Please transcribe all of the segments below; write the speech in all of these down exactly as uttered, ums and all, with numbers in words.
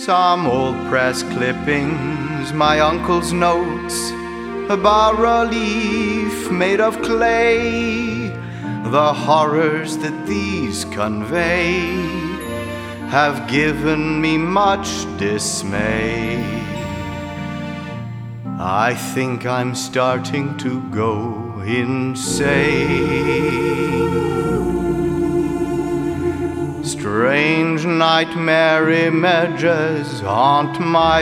some old press clippings, my uncle's notes, a bas-relief made of clay. The horrors that these convey have given me much dismay. I think I'm starting to go insane. Strange nightmare images haunt my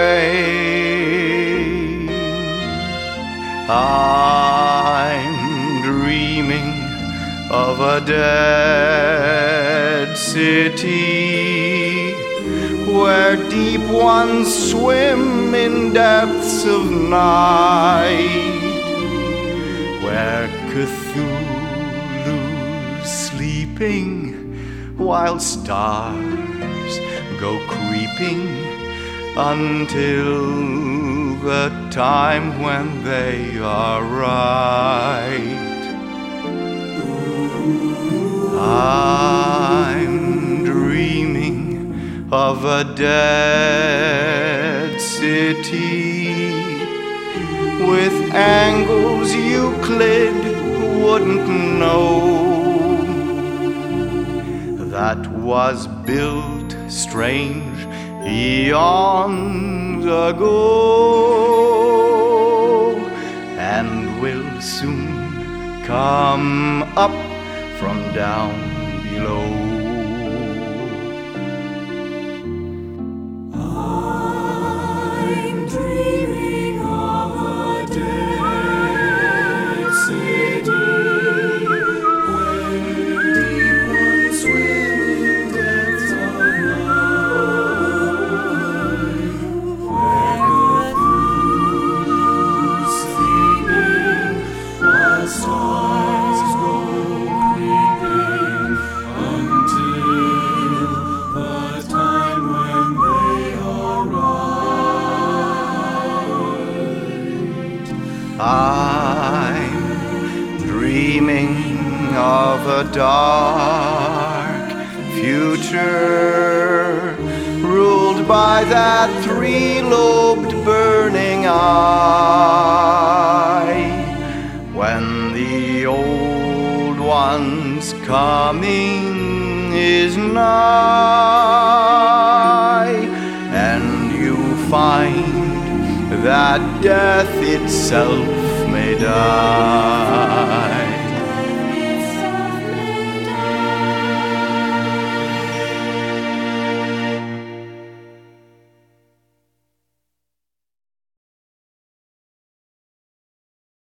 brain. I'm dreaming of a dead city where deep ones swim in depths of night, where Cthulhu's sleeping while stars go creeping until the time when they are right. I'm dreaming of a dead city with angles Euclid wouldn't know, that was built strange eons ago and will soon come up from down below. I'm dreaming of a dead city where deep ones swim in depths of night, where Cthulhu's sleeping while stars go I'm dreaming of a dark future ruled by that three-lobed burning eye, when the old one's coming is nigh, and you find that death itself may die.